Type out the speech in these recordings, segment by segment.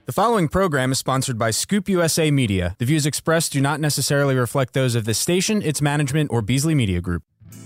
The following program is sponsored by Scoop USA Media. The views expressed do not necessarily reflect those of this station, its management, or Beasley Media Group.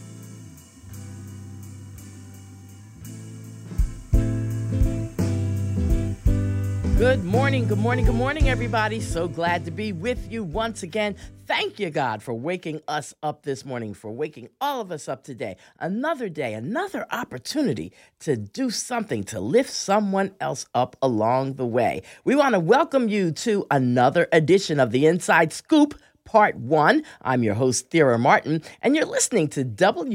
Good morning, everybody. So glad to be with you once again. Thank you, God, for waking us up this morning, for waking all of us up today. Another day, another opportunity to do something to lift someone else up along the way. We want to welcome you to another edition of the Inside Scoop, Part 1. I'm your host, Thera Martin, and you're listening to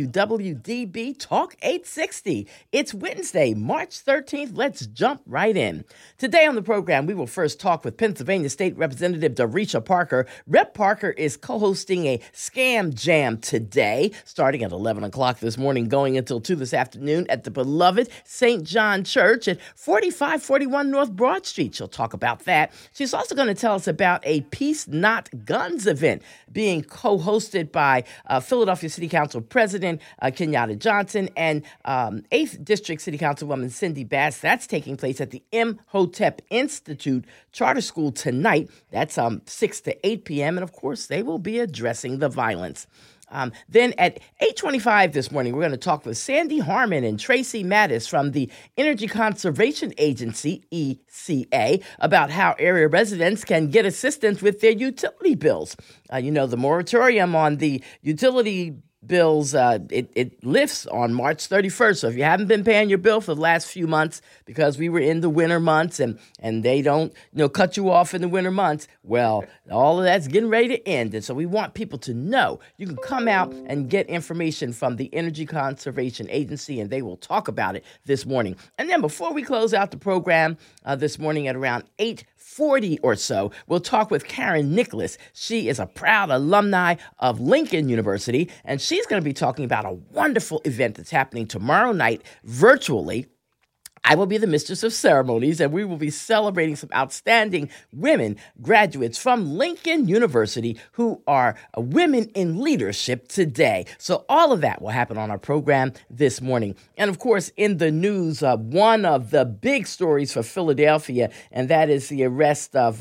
WWDB Talk 860. It's Wednesday, March 13th. Let's jump right in. Today on the program, we will first talk with Pennsylvania State Representative Darisha Parker. Rep. Parker is co-hosting a Scam Jam today, starting at 11 o'clock this morning, going until 2 this afternoon at the beloved St. John Church at 4541 North Broad Street. She'll talk about that. She's also going to tell us about a Peace Not Guns event being co-hosted by Philadelphia City Council President Kenyatta Johnson and 8th District City Councilwoman Cindy Bass. That's taking place at the Imhotep Institute Charter School tonight. That's 6 to 8 p.m. And, of course, they will be addressing the violence. Then at 8:25 this morning, we're going to talk with Sandy Harmon and Tracy Mattis from the Energy Conservation Agency, ECA, about how area residents can get assistance with their utility bills. The moratorium on the utility bills, it lifts on March 31st. So if you haven't been paying your bill for the last few months because we were in the winter months and they don't, cut you off in the winter months, well, all of that's getting ready to end. And so we want people to know you can come out and get information from the Energy Conservation Agency, and they will talk about it this morning. And then before we close out the program this morning at around 8:40 or so, we'll talk with Karen Nicholas. She is a proud alumni of Lincoln University, and she's going to be talking about a wonderful event that's happening tomorrow night virtually. I will be the mistress of ceremonies, and we will be celebrating some outstanding women graduates from Lincoln University who are women in leadership today. So all of that will happen on our program this morning. And, of course, in the news, one of the big stories for Philadelphia, and that is the arrest of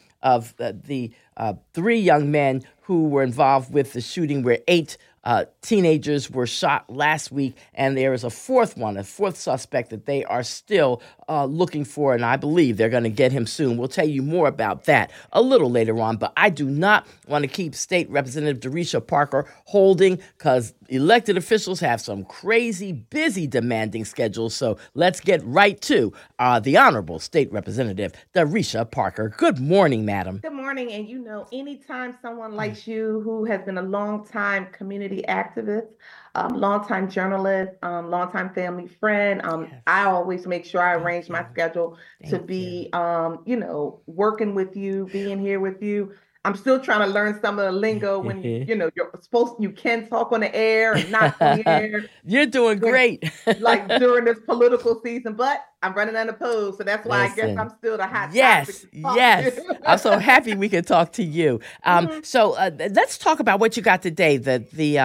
the 3 young men who were involved with the shooting where 8 teenagers were shot last week, and there is a fourth suspect that they are still looking for, and I believe they're going to get him soon. We'll tell you more about that a little later on, but I do not want to keep State Representative Darisha Parker holding because elected officials have some crazy, busy, demanding schedules, so let's get right to the Honorable State Representative Darisha Parker. Good morning, madam. Good morning, and anytime someone like you who has been a long-time community activist, longtime journalist, longtime family friend. Yes. I always make sure I arrange my schedule to be, working with you, being here with you. I'm still trying to learn some of the lingo when you can talk on the air and not on the air. You're doing great. Like during this political season, but I'm running unopposed, so that's why I guess I'm still the hot topic. Yes. I'm so happy we can talk to you. So let's talk about what you got today. The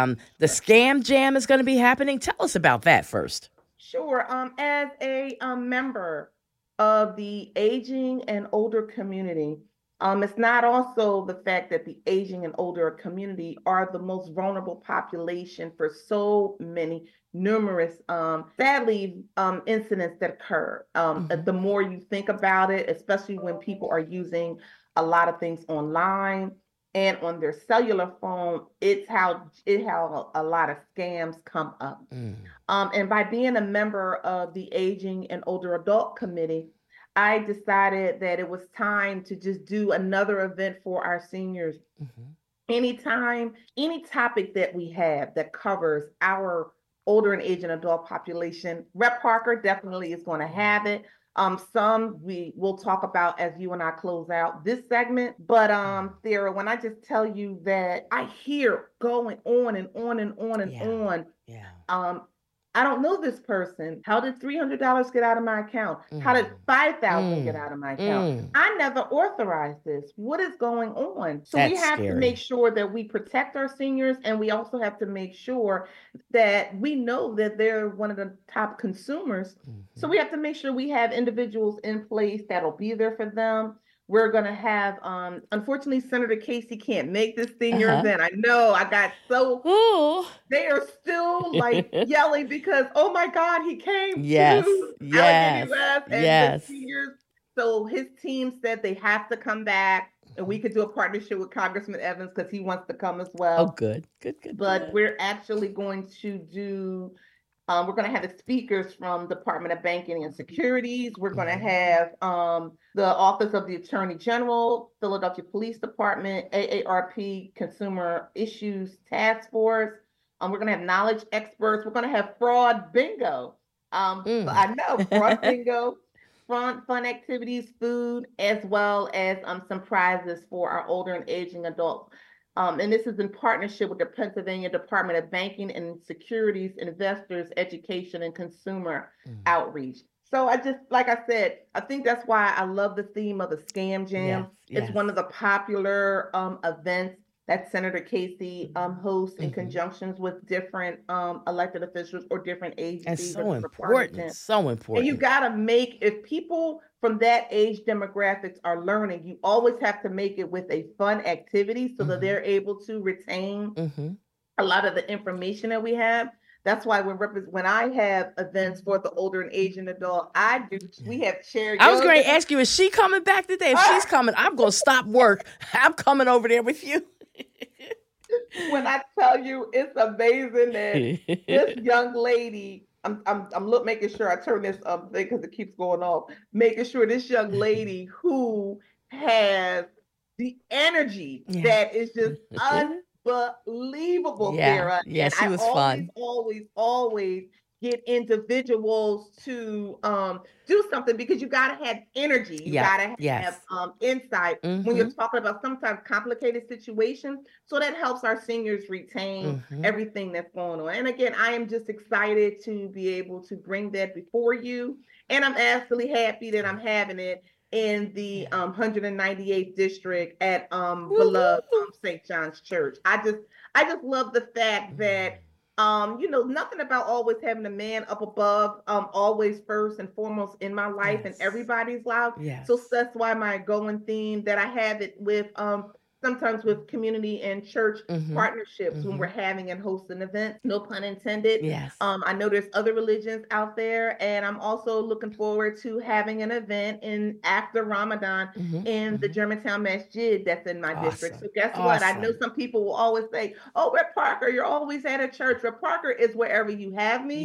Scam Jam is going to be happening. Tell us about that first. Sure. As a member of the aging and older community, it's not also the fact that the aging and older community are the most vulnerable population for so many numerous, sadly, incidents that occur. The more you think about it, especially when people are using a lot of things online and on their cellular phone, it's how a lot of scams come up. And by being a member of the Aging and Older Adult Committee, I decided that it was time to just do another event for our seniors. Anytime, any topic that we have that covers our older and aging adult population, Rep. Parker definitely is going to have it. Some we will talk about as you and I close out this segment. But Thera, when I just tell you that I hear going on and on and on and on, I don't know this person. How did $300 get out of my account? How did $5,000 get out of my account? I never authorized this. What is going on? So we have to make sure that we protect our seniors, and we also have to make sure that we know that they're one of the top consumers. So we have to make sure we have individuals in place that'll be there for them. We're going to have, unfortunately, Senator Casey can't make this senior event. I know, I got so, they are still like yelling because, oh my God, he came to Allegheny West and the seniors. So his team said they have to come back, and we could do a partnership with Congressman Evans because he wants to come as well. Oh, good. But we're actually going to do, we're going to have the speakers from Department of Banking and Securities. We're going to have the Office of the Attorney General, Philadelphia Police Department, AARP Consumer Issues Task Force. We're going to have knowledge experts. We're going to have fraud bingo. I know, fraud bingo, fun activities, food, as well as some prizes for our older and aging adults. And this is in partnership with the Pennsylvania Department of Banking and Securities, Investors, Education, and Consumer Outreach. So I just, like I said, I think that's why I love the theme of the Scam Jam. It's one of the popular events that Senator Casey hosts in conjunctions with different elected officials or different agencies. That's so important. So important. And you got to make, if people from that age demographics are learning, you always have to make it with a fun activity so that they're able to retain a lot of the information that we have. That's why when I have events for the older and aging adult, we have shared. I was going to ask you, is she coming back today? If she's coming, I'm going to stop work. I'm coming over there with you. When I tell you, it's amazing that this young lady, I'm making sure I turn this thing because it keeps going off. Making sure this young lady who has the energy that is just unbelievable, Sarah. Yeah, she was fun. Always get individuals to do something, because you got to have energy. You got to have insight when you're talking about sometimes complicated situations. So that helps our seniors retain everything that's going on. And again, I am just excited to be able to bring that before you. And I'm absolutely happy that I'm having it in the 198th district at beloved St. John's Church. I just love the fact that nothing about always having a man up above, always first and foremost in my life and everybody's life. So that's why my going theme that I have it with sometimes with community and church partnerships when we're having and hosting events, no pun intended. I know there's other religions out there, and I'm also looking forward to having an event after Ramadan in the Germantown Masjid that's in my district. So guess what? I know some people will always say, oh, Rep Parker, you're always at a church. Rep Parker is wherever you have me.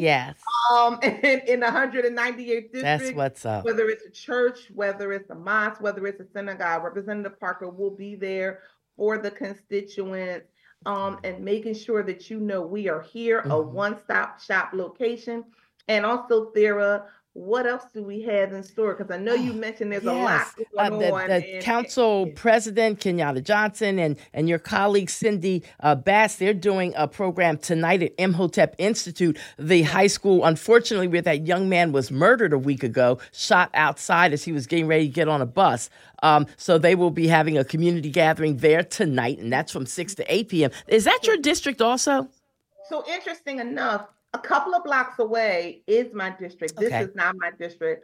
In the 198th district. That's what's up. Whether it's a church, whether it's a mosque, whether it's a synagogue, Representative Parker will be there for the constituents, and making sure that we are here, a one-stop shop location. And also, Sarah, what else do we have in store? Because I know you mentioned there's a lot going on. The council president, Kenyatta Johnson, and your colleague, Cindy Bass, they're doing a program tonight at Imhotep Institute, the high school, unfortunately, where that young man was murdered a week ago, shot outside as he was getting ready to get on a bus. So they will be having a community gathering there tonight, and that's from 6 to 8 p.m. Is that your district also? So interesting enough, a couple of blocks away is my district. This is not my district.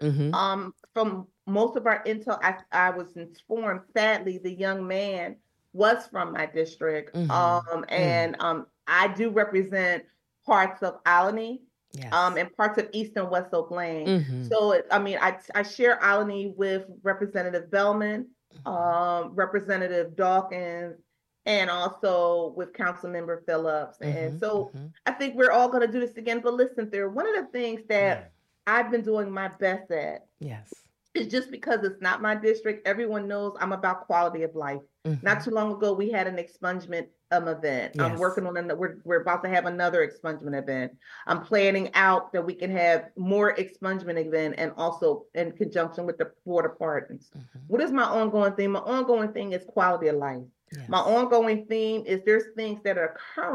From most of our intel, I was informed, sadly, the young man was from my district. And I do represent parts of Allegheny and parts of East and West Oak Lane. So, I share Allegheny with Representative Bellman, Representative Dawkins, and also with Councilmember Phillips. And so I think we're all going to do this again. But listen, one of the things that I've been doing my best at is just because it's not my district, everyone knows I'm about quality of life. Not too long ago, we had an expungement event. I'm working on we're about to have another expungement event. I'm planning out that we can have more expungement event, and also in conjunction with the Board of Pardons. What is my ongoing theme? My ongoing thing is quality of life. My ongoing theme is there's things that are occurring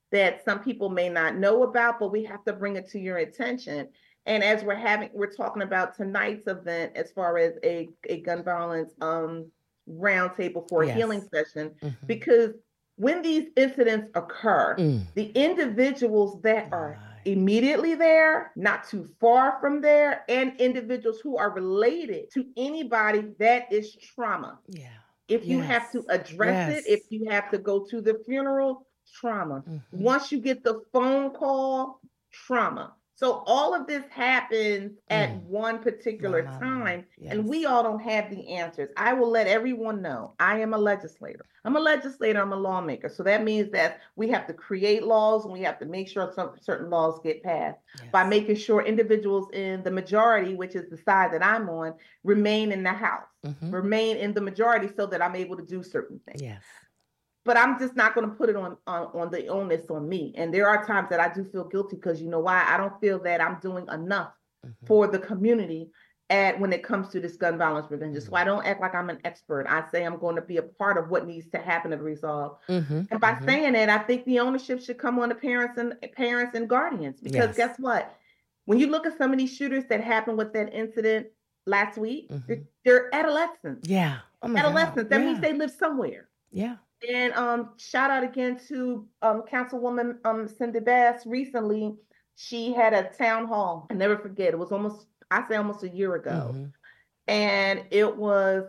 that some people may not know about, but we have to bring it to your attention. And as we're talking about tonight's event as far as a gun violence roundtable for a healing session, because when these incidents occur, the individuals that are immediately there, not too far from there, and individuals who are related to anybody, that is trauma. Yeah. If you have to address it, if you have to go to the funeral, trauma. Once you get the phone call, trauma. So all of this happens at one particular time, and we all don't have the answers. I will let everyone know I am a legislator. I'm a legislator, I'm a lawmaker. So that means that we have to create laws, and we have to make sure some certain laws get passed by making sure individuals in the majority, which is the side that I'm on, remain in the House, remain in the majority so that I'm able to do certain things. Yes. But I'm just not going to put it on the onus on me. And there are times that I do feel guilty because you know why? I don't feel that I'm doing enough for the community when it comes to this gun violence prevention. So I don't act like I'm an expert. I say I'm going to be a part of what needs to happen to resolve. And by saying that, I think the ownership should come on the parents and guardians. Because guess what? When you look at some of these shooters that happened with that incident last week, they're adolescents. Yeah. Oh adolescents. That means they live somewhere. Yeah. And shout out again to Councilwoman Cindy Bass. Recently, she had a town hall. I never forget. It was almost a year ago. And it was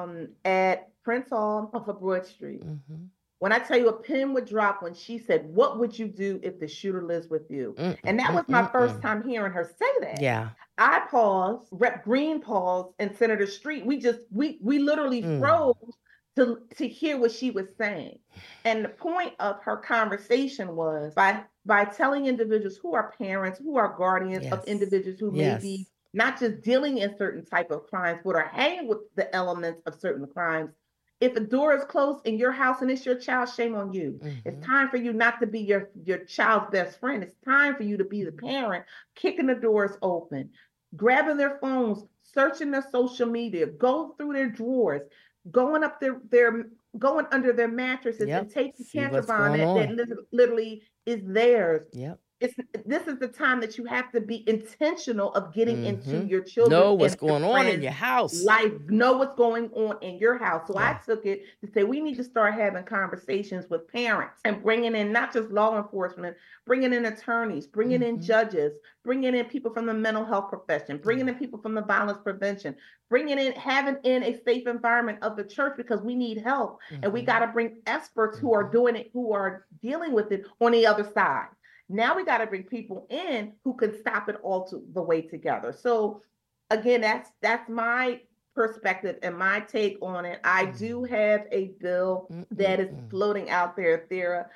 at Prince Hall off of Broad Street. When I tell you, a pin would drop when she said, "What would you do if the shooter lives with you?" And that was my first time hearing her say that. Yeah. I paused, Rep. Green paused, and Senator Street. We literally froze to hear what she was saying. And the point of her conversation was by telling individuals who are parents, who are guardians of individuals who may be not just dealing in certain type of crimes, but are hanging with the elements of certain crimes. If a door is closed in your house and it's your child, shame on you. It's time for you not to be your child's best friend. It's time for you to be the parent, kicking the doors open, grabbing their phones, searching their social media, go through their drawers, going up going under their mattresses and taking cancer bomb that literally is theirs. This is the time that you have to be intentional of getting into your children. Know what's going on in your house. Know what's going on in your house. So I took it to say we need to start having conversations with parents and bringing in not just law enforcement, bringing in attorneys, bringing in judges, bringing in people from the mental health profession, bringing in people from the violence prevention, having in a safe environment of the church, because we need help. And we got to bring experts who are doing it, who are dealing with it on the other side. Now we got to bring people in who can stop it all the way together. So again, that's my perspective and my take on it. I do have a bill that is floating out there, Thera,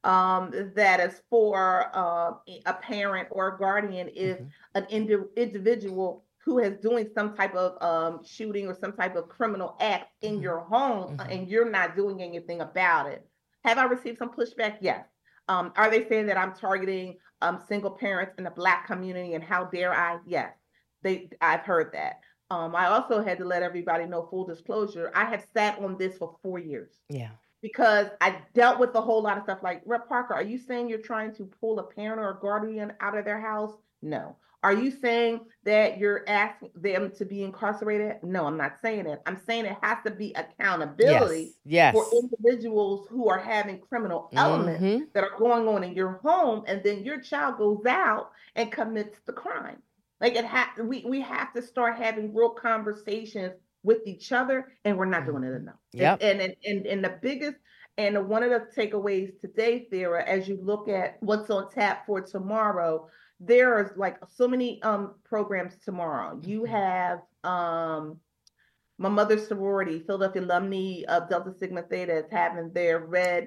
that is for a parent or a guardian if an individual who is doing some type of shooting or some type of criminal act in your home and you're not doing anything about it. Have I received some pushback? Yes. Are they saying that I'm targeting single parents in the Black community, and how dare I? Yes, I've heard that. I also had to let everybody know, full disclosure, I have sat on this for 4 years. Yeah. Because I dealt with a whole lot of stuff like, Rep. Parker, are you saying you're trying to pull a parent or a guardian out of their house? No. Are you saying that you're asking them to be incarcerated? No, I'm not saying it. I'm saying it has to be accountability for individuals who are having criminal elements that are going on in your home, and then your child goes out and commits the crime. Like we have to start having real conversations with each other, and we're not doing it enough. Yep. And the biggest and one of the takeaways today, Thera, as you look at what's on tap for tomorrow, there are like so many programs tomorrow. You have my mother's sorority, Philadelphia alumni of Delta Sigma Theta, is having their red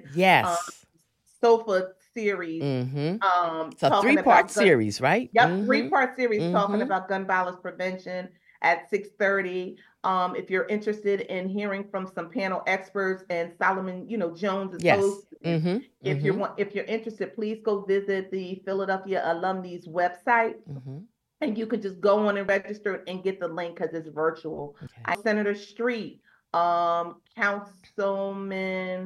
sofa series. It's a 3-part series, right? Yep, 3-part series talking about gun violence prevention at 6:30. If you're interested in hearing from some panel experts, and Solomon, Jones is host. If you're interested, please go visit the Philadelphia Alumni's website, and you can just go on and register and get the link because it's virtual. Okay. Senator Street, Councilman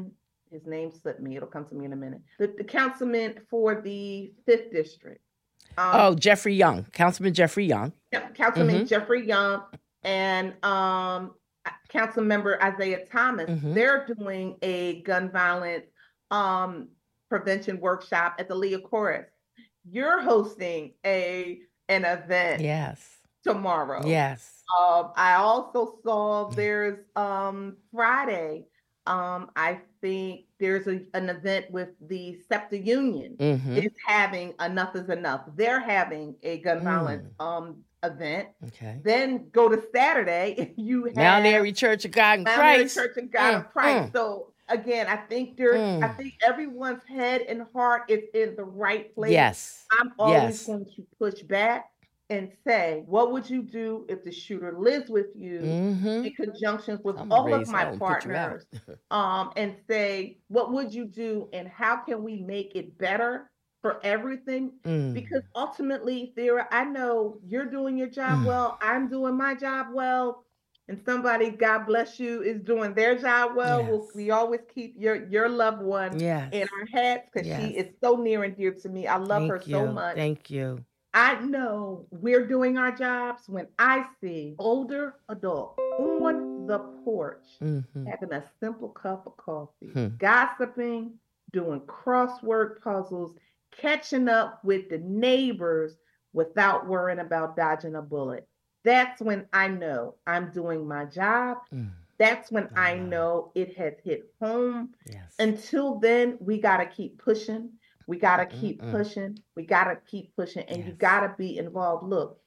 his name slipped me. It'll come to me in a minute. The councilman for the 5th district. Jeffrey Young, Councilman Jeffrey Young. Councilman Jeffrey Young and council member Isaiah Thomas. They're doing a gun violence prevention workshop at the Leah Chorus. You're hosting an event tomorrow. Yes. I also saw there's Friday. I think there's an event with the SEPTA Union is having Enough is Enough. They're having a gun violence event. Okay. Then go to Saturday. You have Mount Airy Church of God in Mount Christ. Airy Church of God in Christ. So again, I think I think everyone's head and heart is in the right place. Yes. I'm always going to push back and say, what would you do if the shooter lives with you in conjunction with all of my partners? And say, what would you do and how can we make it better for everything? Because ultimately, Thera, I know you're doing your job well, I'm doing my job well, and somebody, God bless you, is doing their job well. We always keep your loved one in our heads because she is so near and dear to me. I love her so much. Thank you. I know we're doing our jobs when I see older adults on the porch having a simple cup of coffee, gossiping, doing crossword puzzles, catching up with the neighbors without worrying about dodging a bullet. That's when I know I'm doing my job. That's when I know it has hit home. Until then, we got to keep pushing. We got to keep pushing. We got to keep pushing, and you got to be involved. Look,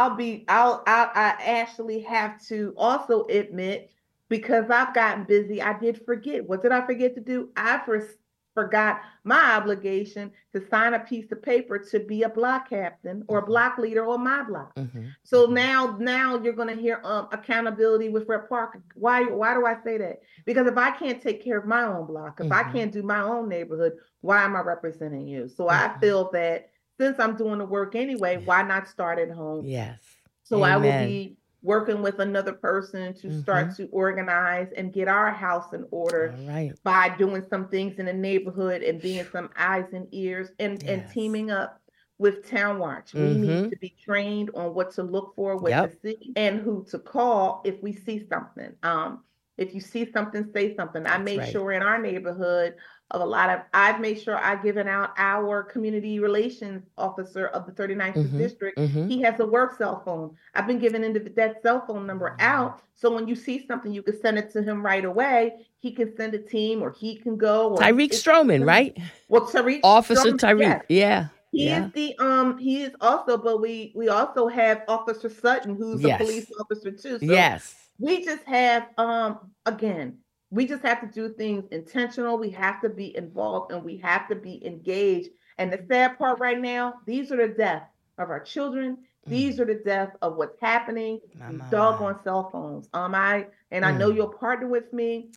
I actually have to also admit, because I've gotten busy, I did forget. What did I forget to do? I forgot my obligation to sign a piece of paper to be a block captain or a block leader on my block. So now you're going to hear accountability with Rep Parker. Why do I say that? Because if I can't take care of my own block, if I can't do my own neighborhood, why am I representing you? So I feel that since I'm doing the work anyway, why not start at home? Yes. So I will be working with another person to start to organize and get our house in order by doing some things in the neighborhood and being some eyes and ears and teaming up with Town Watch. We need to be trained on what to look for, what to see, and who to call if we see something. If you see something, say something. I made sure in our neighborhood I've made sure I've given out our community relations officer of the 39th district. He has a work cell phone. I've been giving that cell phone number out. So when you see something, you can send it to him right away. He can send a team or he can go. Or Tyreek Stroman, right? Well, Tyreek. Officer Tyreek. Yes. He is he is also, but we also have Officer Sutton, who's a police officer too. So we just have, again, we just have to do things intentional. We have to be involved and we have to be engaged. And the sad part right now, these are the deaths of our children. These are the deaths of what's happening. These doggone cell phones. I know you'll partner with me.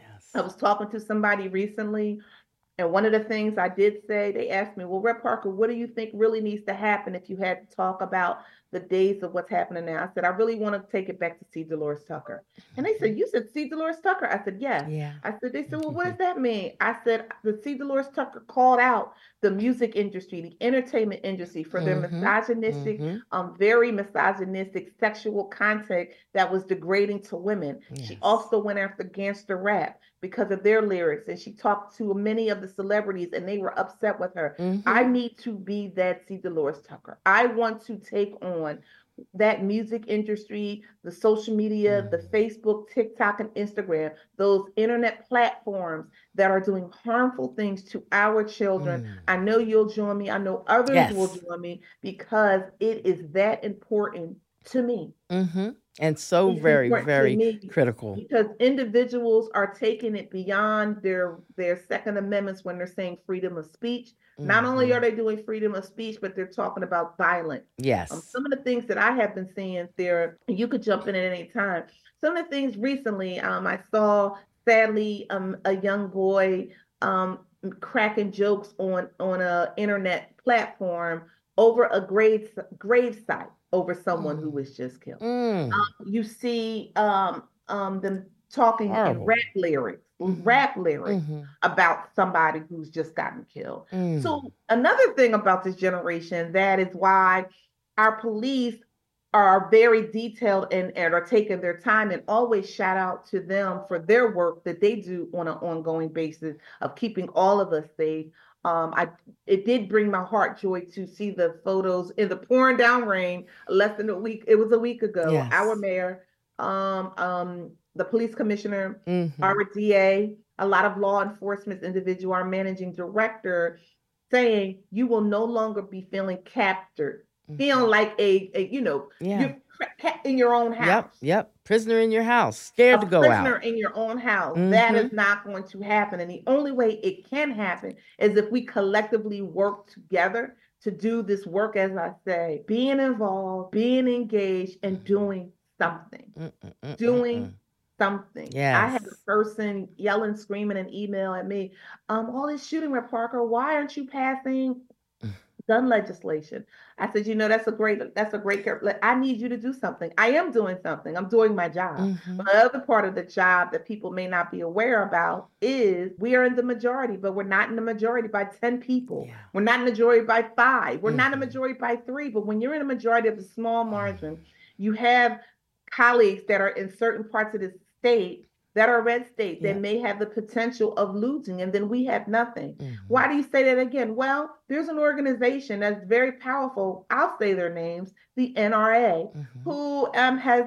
I was talking to somebody recently, and one of the things I did say, they asked me, well, Rep Parker, what do you think really needs to happen if you had to talk about the days of what's happening now? I said, I really want to take it back to C. Dolores Tucker. And they said, you said C. Dolores Tucker? I said, yes. I said, they said, well, what does that mean? I said, the C. Dolores Tucker called out the music industry, the entertainment industry for their misogynistic, very misogynistic sexual content that was degrading to women. She also went after gangster rap because of their lyrics. And she talked to many of the celebrities and they were upset with her. I need to be that C. Dolores Tucker. I want to take on that music industry, the social media, the Facebook, TikTok, and Instagram, those internet platforms that are doing harmful things to our children. I know you'll join me. I know others will join me because it is that important to me. And so it's very, very critical. Because individuals are taking it beyond their Second Amendments when they're saying freedom of speech. Not only are they doing freedom of speech, but they're talking about violence. Some of the things that I have been seeing there, and you could jump in at any time. Some of the things recently, I saw, sadly, a young boy cracking jokes on a internet platform over a grave site over someone who was just killed. You see them talking Horrible. in rap lyrics about somebody who's just gotten killed. So another thing about this generation, that is why our police are very detailed and are taking their time, and always shout out to them for their work that they do on an ongoing basis of keeping all of us safe. It did bring my heart joy to see the photos in the pouring down rain less than a week. It was a week ago. Yes. Our mayor, the police commissioner, our DA, a lot of law enforcement individual, our managing director, saying you will no longer be feeling captured. Feeling like you're in your own house. Yep. Prisoner in your house, scared to go out. Prisoner in your own house. That is not going to happen. And the only way it can happen is if we collectively work together to do this work, as I say, being involved, being engaged, and doing something. Doing something. Yes. I had a person yelling, screaming, and email at me, all this shooting at Parker, why aren't you passing gun legislation? I said, that's a great, I need you to do something. I am doing something. I'm doing my job. But the other part of the job that people may not be aware about is we are in the majority, but we're not in the majority by 10 people. Yeah. We're not in the majority by 5. We're not in the majority by 3. But when you're in a majority of a small margin, you have colleagues that are in certain parts of the state that are red states that may have the potential of losing, and then we have nothing. Why do you say that again? Well, there's an organization that's very powerful. I'll say their names, the NRA, who has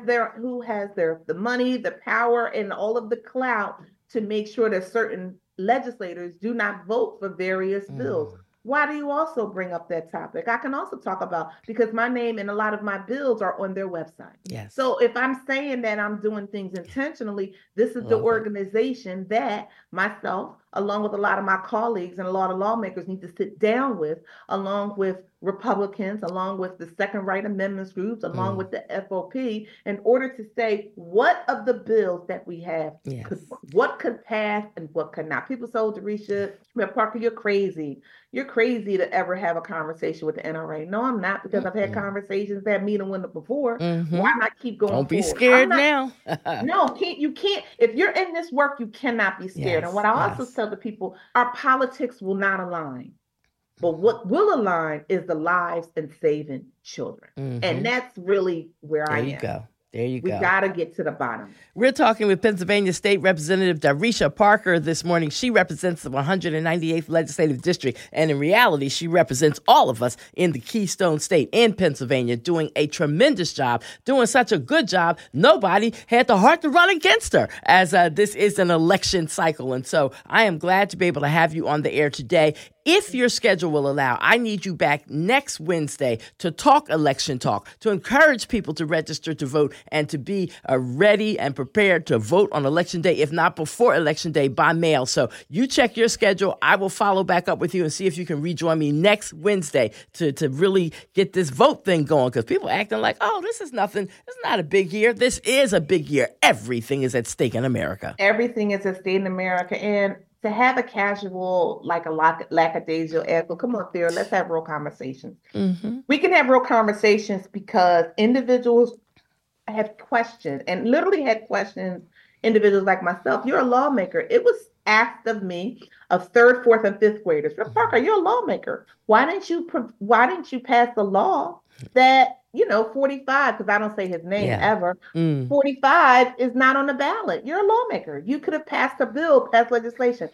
the money, the power, and all of the clout to make sure that certain legislators do not vote for various bills. Why do you also bring up that topic? I can also talk about, because my name and a lot of my bills are on their website. Yes. So if I'm saying that I'm doing things intentionally, this is the organization that myself, along with a lot of my colleagues and a lot of lawmakers, need to sit down with, along with Republicans, along with the second right amendments groups, along with the FOP, in order to say what of the bills that we have, what could pass and what could not. People say, Darisha, Parker, you're crazy. You're crazy to ever have a conversation with the NRA. No, I'm not, because I've had conversations, had meeting with them before. Why not keep going Don't forward? Be scared now. No, you can't. If you're in this work, you cannot be scared. And what I also tell the people, our politics will not align. But what will align is the lives and saving children. And that's really where I am. There you go. We got to get to the bottom. We're talking with Pennsylvania State Representative Darisha Parker this morning. She represents the 198th Legislative District, and in reality, she represents all of us in the Keystone State in Pennsylvania, doing a tremendous job, doing such a good job, nobody had the heart to run against her, as this is an election cycle. And so I am glad to be able to have you on the air today. If your schedule will allow, I need you back next Wednesday to talk election talk, to encourage people to register to vote and to be ready and prepared to vote on Election Day, if not before Election Day, by mail. So you check your schedule. I will follow back up with you and see if you can rejoin me next Wednesday to really get this vote thing going, because people acting like, oh, this is nothing. It's not a big year. This is a big year. Everything is at stake in America. Everything is at stake in America. And to have a casual, like a lackadaisical echo, come on, Theo, let's have real conversations. We can have real conversations because individuals have questions, and literally had questions, individuals like myself. You're a lawmaker. It was asked of me, of 3rd, 4th, and 5th graders, Parker, you're a lawmaker. Why didn't you pass the law that, 45, because I don't say his name ever, 45 is not on the ballot. You're a lawmaker. You could have passed a bill, passed legislation.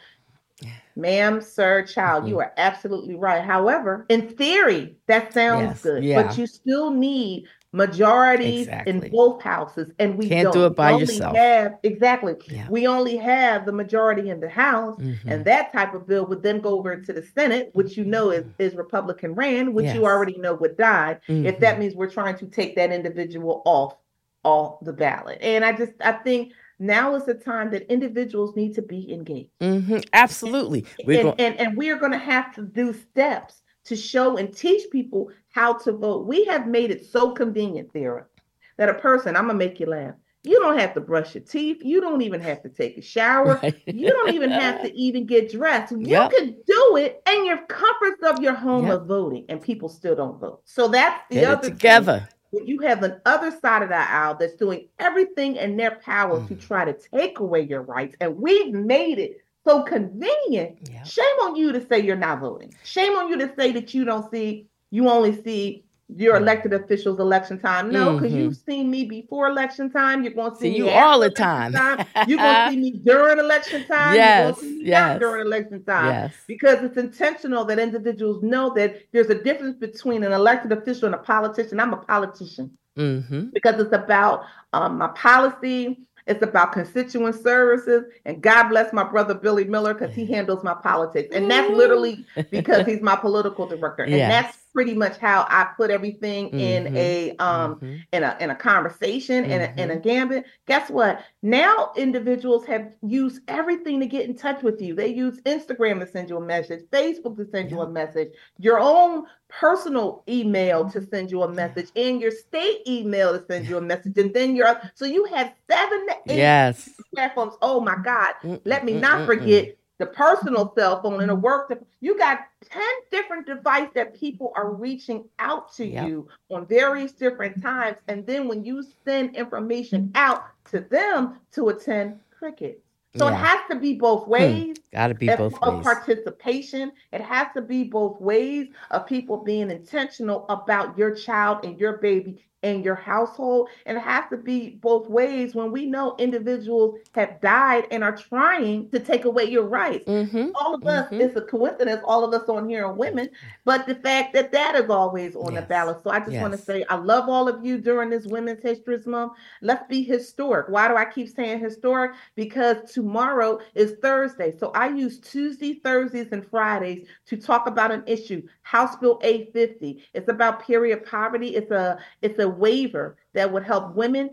Ma'am, sir, child, you are absolutely right. However, in theory, that sounds good, but you still need majorities in both houses, and we can't do it by yourself. We only have the majority in the House, and that type of bill would then go over to the Senate, which is Republican ran, which you already know would die, if that means we're trying to take that individual off the ballot. And I think now is the time that individuals need to be engaged. Absolutely. And we are going to have to do steps to show and teach people how to vote. We have made it so convenient, Thera, that a person, I'm going to make you laugh, you don't have to brush your teeth. You don't even have to take a shower. Right. You don't even have to even get dressed. You can do it in your comforts of your home of voting, and people still don't vote. So that's the other thing when you have an other side of the aisle that's doing everything in their power to try to take away your rights, and we've made it so convenient. Yeah. Shame on you to say you're not voting. Shame on you to say that you only see your elected officials election time. No, because you've seen me before election time. You're going to see me you all the time. You're going to see me during election time. Yes, you're going to see me not during election time. Yes. Because it's intentional that individuals know that there's a difference between an elected official and a politician. I'm a politician because it's about my policy. It's about constituent services, and God bless my brother Billy Miller because he handles my politics, and that's literally because he's my political director, and that's pretty much how I put everything in a conversation in a gambit. Guess what? Now individuals have used everything to get in touch with you. They use Instagram to send you a message, Facebook to send you a message, your own personal email to send you a message, and your state email to send you a message, and then so you have 7 to 8 platforms. Oh my God! Let me not forget the personal cell phone and the work. You got 10 different devices that people are reaching out to you on various different times, and then when you send information out to them to attend, crickets. So it has to be both ways. Got to be both ways. Of participation. It has to be both ways of people being intentional about your child and your baby and your household. And it has to be both ways when we know individuals have died and are trying to take away your rights. All of us, it's a coincidence, all of us on here are women, but the fact that is always on the ballot. So I just want to say, I love all of you during this Women's History Month. Let's be historic. Why do I keep saying historic? Because tomorrow is Thursday. So I use Tuesday, Thursdays, and Fridays to talk about an issue, House Bill 850. It's about period poverty. It's a waiver that would help women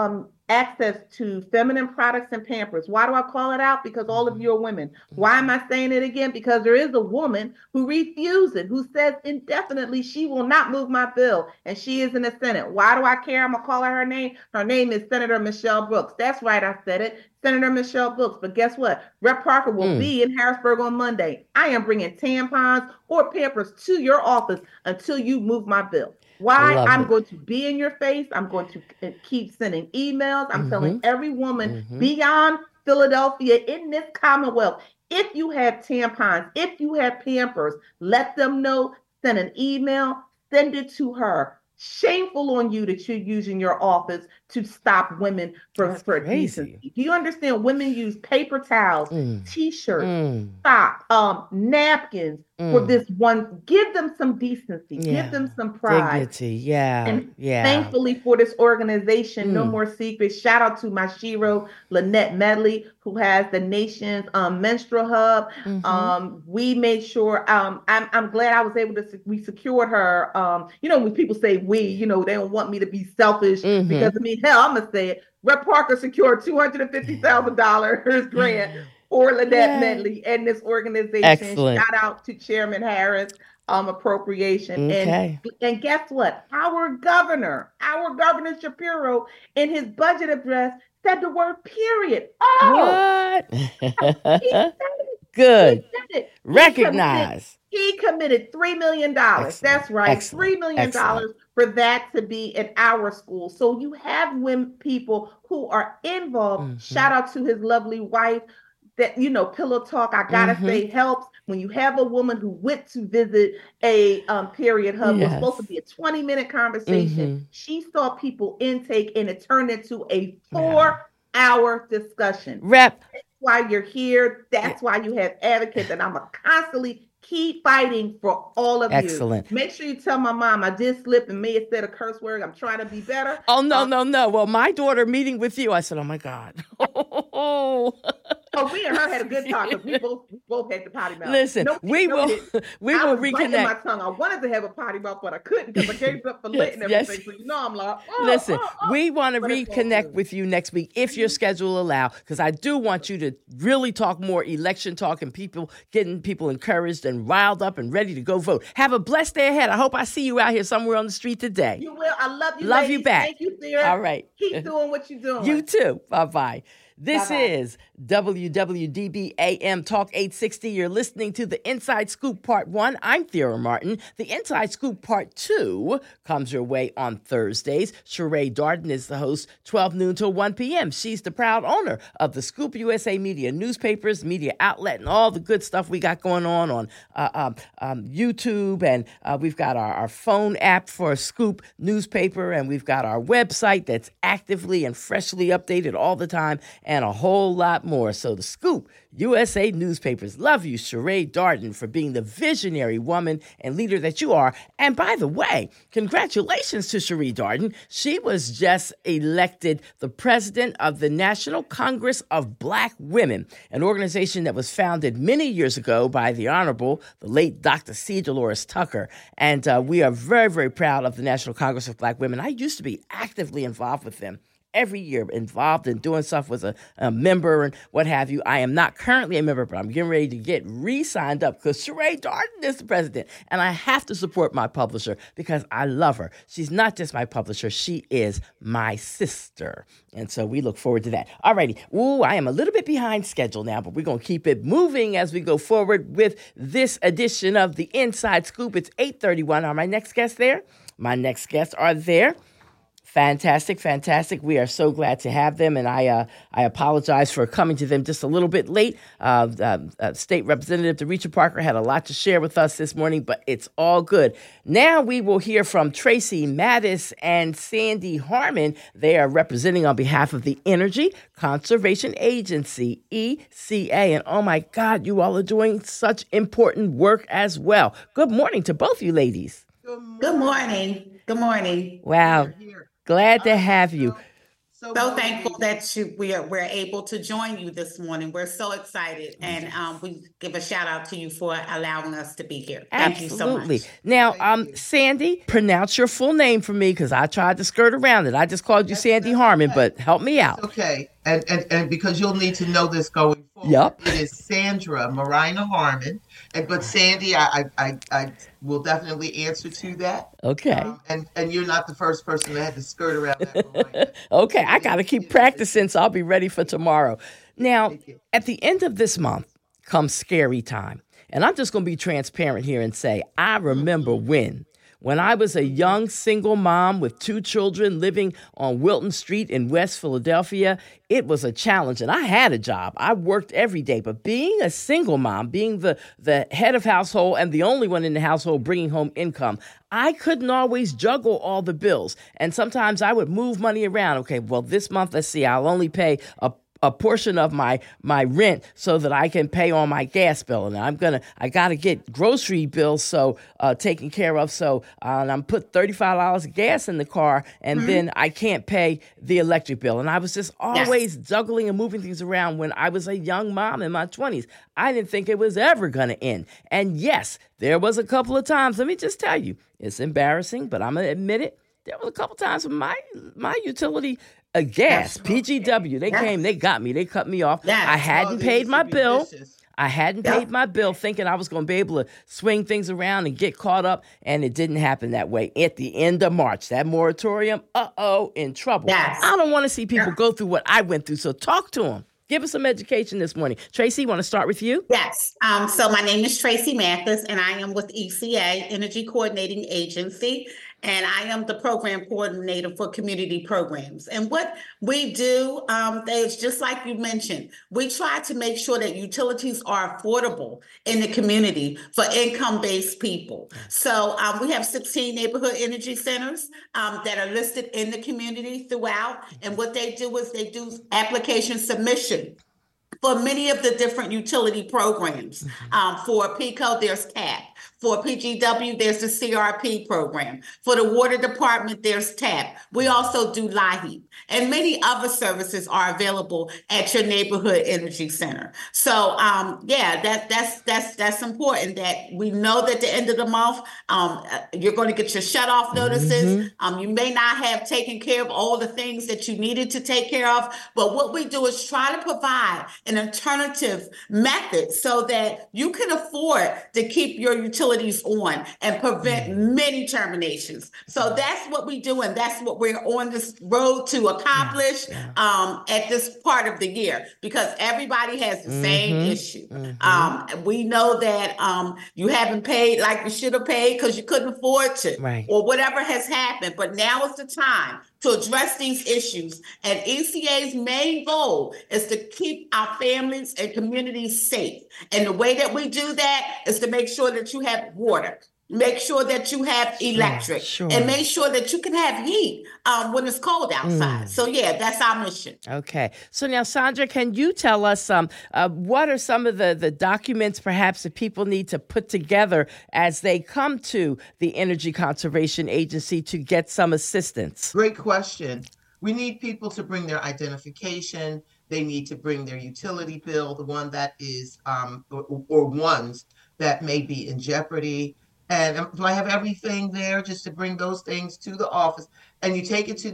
access to feminine products and Pampers. Why do I call it out? Because all of you are women. Why am I saying it again? Because there is a woman who refuses, who says indefinitely she will not move my bill, and she is in the Senate. Why do I care? I'm going to call her name. Her name is Senator Michelle Brooks. That's right, I said it. Senator Michelle Brooks. But guess what? Rep Parker will be in Harrisburg on Monday. I am bringing tampons or Pampers to your office until you move my bill. Why? I'm going to be in your face. I'm going to keep sending emails. I'm telling every woman beyond Philadelphia in this Commonwealth, if you have tampons, if you have Pampers, let them know, send an email, send it to her. Shameful on you that you're using your office to stop women for decency. Do you understand? Women use paper towels, T-shirts, socks, napkins for this one. Give them some decency. Give them some pride. Dignity. And thankfully for this organization, No More Secrets. Shout out to my shero, Lynette Medley, who has the nation's menstrual hub. We made sure. I'm glad I was able to. We secured her. When people say we, they don't want me to be selfish because hell, I'm gonna say it. Rep Parker secured $250,000 grant for Lynette Medley and this organization. Excellent. Shout out to Chairman Harris. Appropriation. And guess what? Our governor Shapiro, in his budget address, said the word period. What? He said it. Good. He said it. Recognize. He committed $3 million. Excellent. That's right. Excellent. $3 million for that to be in our school. So you have women, people who are involved. Shout out to his lovely wife. That, Pillow Talk, I gotta say, helps. When you have a woman who went to visit a period hub, it was supposed to be a 20-minute conversation. She saw people intake, and it turned into a 4-hour discussion. Rep. That's why you're here. That's why you have advocates, and I'm going to constantly keep fighting for all of you. Excellent. Make sure you tell my mom I did slip and may have said a curse word. I'm trying to be better. Oh, no. Well, my daughter meeting with you, I said, oh, my God. Oh, we and her had a good talk because we both had the potty mouth. Listen, we will reconnect. My tongue. I wanted to have a potty mouth, but I couldn't because I gave up for lit and everything. So I'm like, listen, we want to reconnect with you next week if your schedule allows, because I do want you to really talk more election talk and getting people encouraged and riled up and ready to go vote. Have a blessed day ahead. I hope I see you out here somewhere on the street today. You will. I love you. Love ladies. you back. Thank you, Sarah. All right. Keep doing what you're doing. You too. Bye-bye. This is WWDB AM Talk 860. 860. You're listening to the Inside Scoop Part 1. I'm Thera Martin. The Inside Scoop Part 2 comes your way on Thursdays. Sheree Darden is the host, 12 noon till 1 p.m. She's the proud owner of the Scoop USA Media newspapers, media outlet, and all the good stuff we got going on YouTube. And we've got our phone app for a Scoop newspaper, and we've got our website that's actively and freshly updated all the time, and a whole lot more. So the Scoop USA newspapers love you, Sheree Darden, for being the visionary woman and leader that you are. And by the way, congratulations to Sheree Darden. She was just elected the president of the National Congress of Black Women, an organization that was founded many years ago by the Honorable, the late Dr. C. Dolores Tucker. And we are very, very proud of the National Congress of Black Women. I used to be actively involved with them. Every year involved in doing stuff with a member and what have you. I am not currently a member, but I'm getting ready to get re-signed up because Sheree Darden is the president. And I have to support my publisher because I love her. She's not just my publisher. She is my sister. And so we look forward to that. All righty. Ooh, I am a little bit behind schedule now, but we're going to keep it moving as we go forward with this edition of the Inside Scoop. It's 8:31. Are my next guests there? My next guests are there. Fantastic, fantastic. We are so glad to have them, and I apologize for coming to them just a little bit late. State Representative Derecha Parker had a lot to share with us this morning, but it's all good. Now we will hear from Tracy Mattis and Sandy Harmon. They are representing on behalf of the Energy Conservation Agency, ECA, and oh my God, you all are doing such important work as well. Good morning to both you ladies. Good morning. Good morning. Wow. Glad to have you. So thankful that we're able to join you this morning. We're so excited, and we give a shout out to you for allowing us to be here. Thank you so much. Now, Sandy, pronounce your full name for me because I tried to skirt around it. I just called you Sandy Harmon, but help me out. Okay, and because you'll need to know this going forward. Yep. It is Sandra Marina Harmon, but Sandy, I will definitely answer to that. Okay. And you're not the first person that had to skirt around that. Okay, I got to keep practicing, so I'll be ready for tomorrow. Now, at the end of this month comes scary time. And I'm just going to be transparent here and say, I remember when I was a young single mom with 2 children living on Wilton Street in West Philadelphia. It was a challenge, and I had a job. I worked every day, but being a single mom, being the head of household and the only one in the household bringing home income, I couldn't always juggle all the bills. And sometimes I would move money around. Okay, well, this month, let's see, I'll only pay a portion of my rent so that I can pay on my gas bill. And I got to get grocery bills taken care of. And I'm put $35 of gas in the car, and then I can't pay the electric bill. And I was just always juggling and moving things around when I was a young mom in my 20s. I didn't think it was ever going to end. And yes, there was a couple of times, let me just tell you, it's embarrassing, but I'm going to admit it. There was a couple times when my utility gas, PGW, they came, they got me, they cut me off. Yes. I hadn't paid my bill. I hadn't paid my bill thinking I was going to be able to swing things around and get caught up, and it didn't happen that way. At the end of March, that moratorium, in trouble. Yes. I don't want to see people go through what I went through, so talk to them. Give us some education this morning. Tracy, want to start with you? Yes. So my name is Tracy Mathis, and I am with ECA, Energy Coordinating Agency, and I am the program coordinator for community programs. And what we do is just like you mentioned, we try to make sure that utilities are affordable in the community for income-based people. So we have 16 neighborhood energy centers that are listed in the community throughout. And what they do is they do application submission for many of the different utility programs. For PECO, there's TAP. For PGW, there's the CRP program. For the water department, there's TAP. We also do LIHEAP. And many other services are available at your neighborhood energy center. So, that's important that we know that at the end of the month, you're going to get your shut-off notices. You may not have taken care of all the things that you needed to take care of, but what we do is try to provide an alternative method so that you can afford to keep your utilities on and prevent many terminations. So that's what we do, and that's what we're on this road to accomplish at this part of the year, because everybody has the same issue. We know that you haven't paid like you should have paid because you couldn't afford to, or whatever has happened. But now is the time to address these issues. And ECA's main goal is to keep our families and communities safe. And the way that we do that is to make sure that you have water, make sure that you have electric, and make sure that you can have heat when it's cold outside. So yeah, that's our mission. Okay. So now, Sandra, can you tell us what are some of the documents perhaps that people need to put together as they come to the Energy Conservation Agency to get some assistance? Great question. We need people to bring their identification. They need to bring their utility bill, the one that is, or ones that may be in jeopardy. And do I have everything there just to bring those things to the office? And you take it to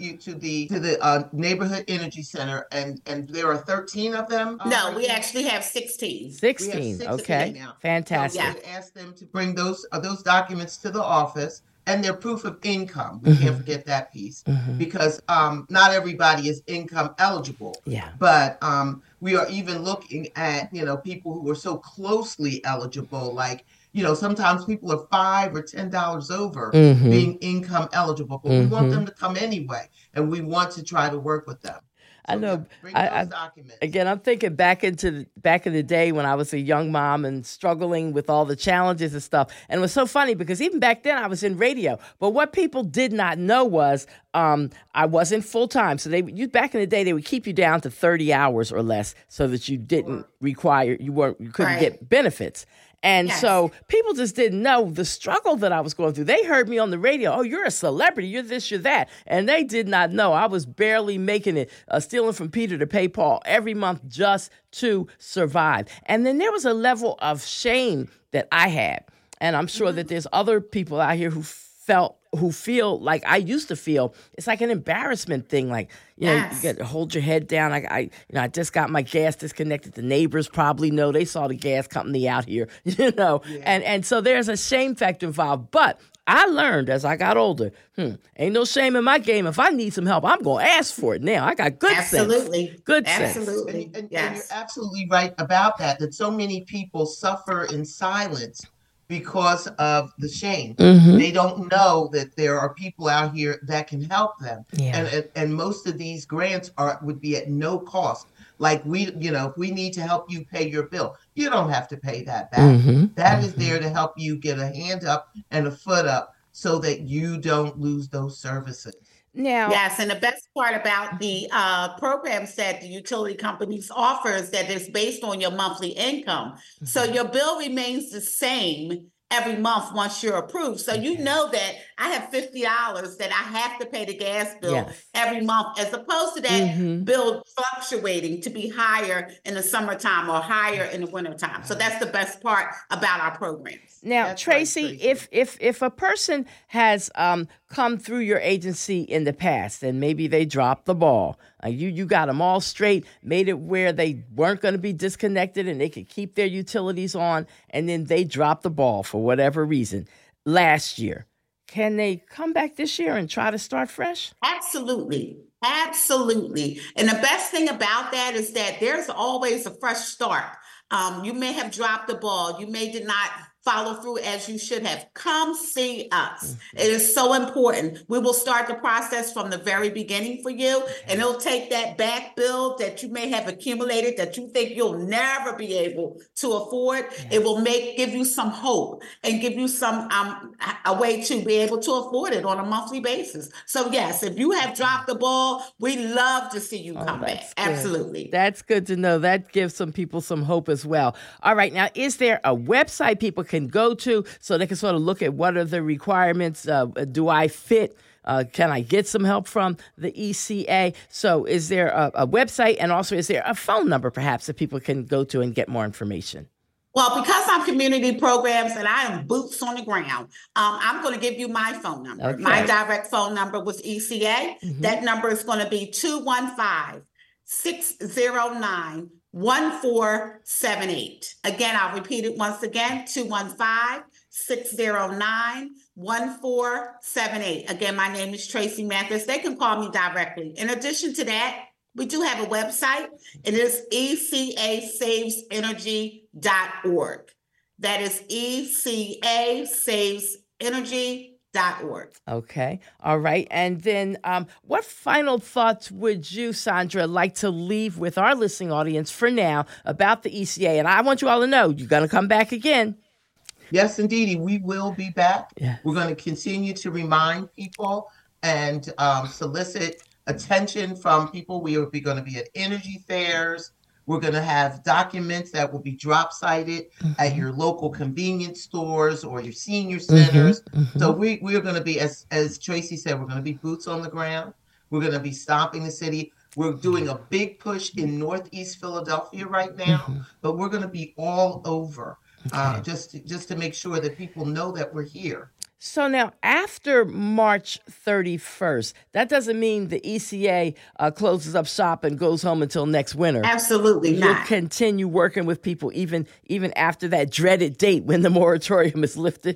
the neighborhood energy center, and there are 13 of them. No, we actually have 16. 16. Okay. Now. Fantastic. So we would ask them to bring those documents to the office and their proof of income. We can't forget that piece because not everybody is income eligible. Yeah. But we are even looking at people who are so closely eligible, like. Sometimes people are $5 or $10 over being income eligible, but we want them to come anyway, and we want to try to work with them. I know. Again, I'm thinking back in the day when I was a young mom and struggling with all the challenges and stuff. And it was so funny because even back then I was in radio. But what people did not know was I wasn't full time. So back in the day, they would keep you down to 30 hours or less so that you didn't require, you couldn't get benefits. And so people just didn't know the struggle that I was going through. They heard me on the radio. Oh, you're a celebrity. You're this, you're that. And they did not know. I was barely making it, stealing from Peter to pay Paul every month just to survive. And then there was a level of shame that I had. And I'm sure that there's other people out here who feel like I used to feel. It's like an embarrassment thing. Like, you got to hold your head down. I just got my gas disconnected. The neighbors probably know. They saw the gas company out here, And so there's a shame factor involved. But I learned as I got older, ain't no shame in my game. If I need some help, I'm going to ask for it now. I got good sense. Good sense. Absolutely. And you're absolutely right about that so many people suffer in silence because of the shame. They don't know that there are people out here that can help them. And most of these grants would be at no cost. Like if we need to help you pay your bill, you don't have to pay that back. That is there to help you get a hand up and a foot up so that you don't lose those services. Now, yes, and the best part about the programs that the utility companies offer is that it's based on your monthly income. So your bill remains the same every month once you're approved. So you know that I have $50 that I have to pay the gas bill every month, as opposed to that bill fluctuating to be higher in the summertime or higher in the wintertime. So that's the best part about our programs. Now, that's Tracy, right, if a person has come through your agency in the past and maybe they dropped the ball, you got them all straight, made it where they weren't going to be disconnected and they could keep their utilities on, and then they dropped the ball for whatever reason last year. Can they come back this year and try to start fresh? Absolutely. Absolutely. And the best thing about that is that there's always a fresh start. You may have dropped the ball. You did not follow through as you should have. Come see us. It is so important. We will start the process from the very beginning for you, and it'll take that back bill that you may have accumulated that you think you'll never be able to afford. It will give you some hope and give you some a way to be able to afford it on a monthly basis. So yes, if you have dropped the ball, we love to see you come back. Good. Absolutely. That's good to know. That gives some people some hope as well. All right. Now, is there a website people can go to so they can sort of look at what are the requirements? Do I fit? Can I get some help from the ECA? So is there a website, and also is there a phone number perhaps that people can go to and get more information? Well, because I'm community programs and I am boots on the ground, I'm going to give you my phone number. Okay. My direct phone number was ECA. That number is going to be 215-609 215-609-1478. Again, I'll repeat it once again, 215-609-1478. Again, my name is Tracy Mathis. They can call me directly. In addition to that, we do have a website. It is ecasavesenergy.org. That is ecasavesenergy.org. Okay. All right. And then what final thoughts would you, Sandra, like to leave with our listening audience for now about the ECA? And I want you all to know you're going to come back again. Yes, indeed. We will be back. Yeah. We're going to continue to remind people and solicit attention from people. We will be going to be at energy fairs. We're going to have documents that will be drop sited at your local convenience stores or your senior centers. So we are going to be, as Tracy said, we're going to be boots on the ground. We're going to be stomping the city. We're doing a big push in Northeast Philadelphia right now, but we're going to be all over just to make sure that people know that we're here. So now, after March 31st, that doesn't mean the ECA closes up shop and goes home until next winter. Absolutely not. You'll continue working with people even after that dreaded date when the moratorium is lifted?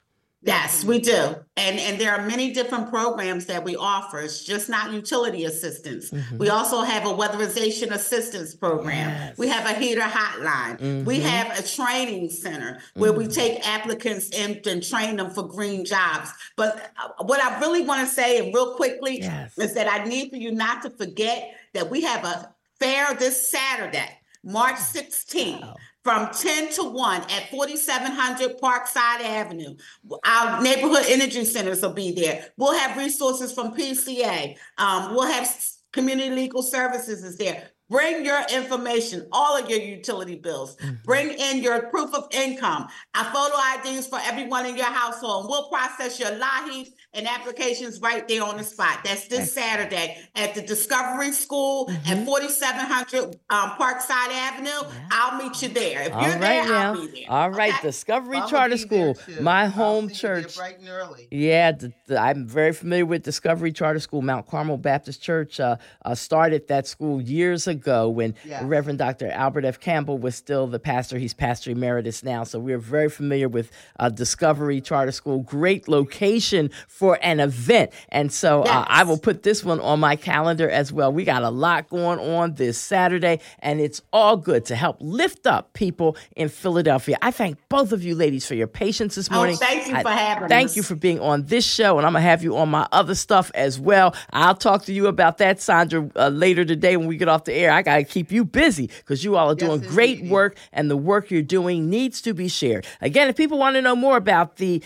Yes, we do. And there are many different programs that we offer. It's just not utility assistance. We also have a weatherization assistance program. Yes. We have a heater hotline. We have a training center where we take applicants in and train them for green jobs. But what I really want to say, and real quickly, is that I need for you not to forget that we have a fair this Saturday, March 16th. From 10 to 1 at 4700 Parkside Avenue. Our neighborhood energy centers will be there. We'll have resources from PCA. We'll have community legal services is there. Bring your information, all of your utility bills. Bring in your proof of income, our photo IDs for everyone in your household. We'll process your LAHEs and applications right there on the spot. That's this Saturday at the Discovery School at 4700 Parkside Avenue. I'll meet you there. If you're there, I'll be there. All right, okay? Discovery Charter School, my home church. Bright and early. Yeah, I'm very familiar with Discovery Charter School. Mount Carmel Baptist Church started that school years ago when Reverend Dr. Albert F. Campbell was still the pastor. He's pastor emeritus now. So we're very familiar with Discovery Charter School. Great location for an event. And so I will put this one on my calendar as well. We got a lot going on this Saturday, and it's all good to help lift up people in Philadelphia. I thank both of you ladies for your patience this morning. Thank you for having us. Thank you for being on this show, and I'm going to have you on my other stuff as well. I'll talk to you about that, Sandra, later today when we get off the air. I got to keep you busy because you all are doing great work, and the work you're doing needs to be shared. Again, if people want to know more about the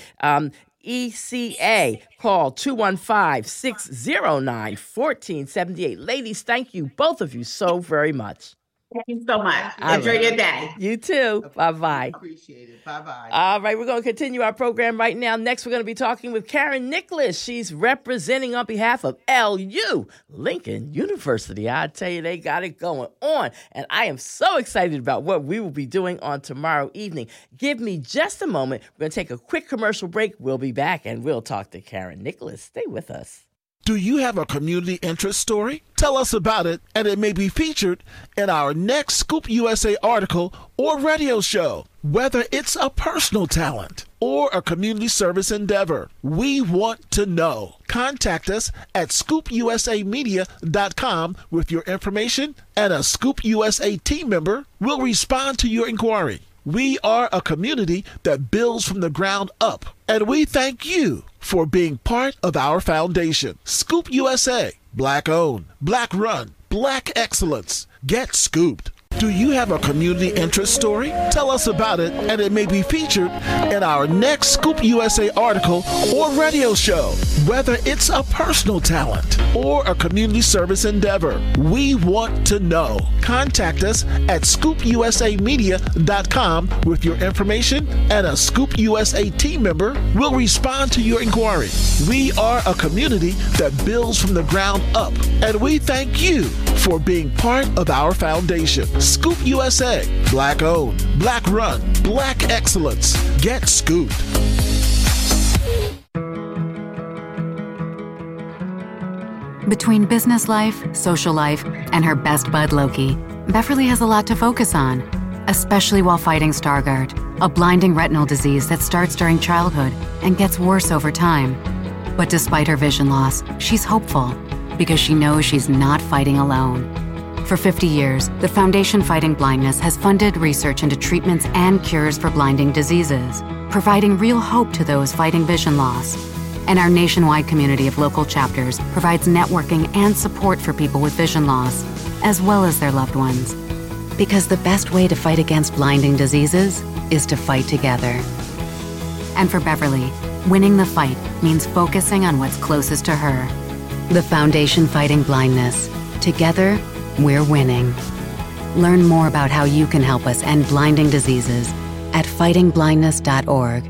ECA, call 215-609-1478. Ladies, thank you, both of you, so very much. Thank you so much. Enjoy your day. You too. Bye-bye. Appreciate it. Bye-bye. All right, we're going to continue our program right now. Next, we're going to be talking with Karen Nicholas. She's representing on behalf of LU, Lincoln University. I tell you, they got it going on. And I am so excited about what we will be doing on tomorrow evening. Give me just a moment. We're going to take a quick commercial break. We'll be back, and we'll talk to Karen Nicholas. Stay with us. Do you have a community interest story? Tell us about it, and it may be featured in our next Scoop USA article or radio show. Whether it's a personal talent or a community service endeavor, we want to know. Contact us at scoopusamedia.com with your information, and a Scoop USA team member will respond to your inquiry. We are a community that builds from the ground up, and we thank you for being part of our foundation. Scoop USA, Black owned, Black run, Black excellence. Get scooped. Do you have a community interest story? Tell us about it, and it may be featured in our next Scoop USA article or radio show. Whether it's a personal talent or a community service endeavor, we want to know. Contact us at scoopusamedia.com with your information, and a Scoop USA team member will respond to your inquiry. We are a community that builds from the ground up, and we thank you for being part of our foundation. Scoop USA, Black owned, Black run, Black excellence. Get scooped. Between business life, social life, and her best bud Loki, Beverly has a lot to focus on, especially while fighting Stargardt, a blinding retinal disease that starts during childhood and gets worse over time. But despite her vision loss, she's hopeful because she knows she's not fighting alone. For 50 years, the Foundation Fighting Blindness has funded research into treatments and cures for blinding diseases, providing real hope to those fighting vision loss. And our nationwide community of local chapters provides networking and support for people with vision loss, as well as their loved ones. Because the best way to fight against blinding diseases is to fight together. And for Beverly, winning the fight means focusing on what's closest to her. The Foundation Fighting Blindness. Together, we're winning. Learn more about how you can help us end blinding diseases at fightingblindness.org.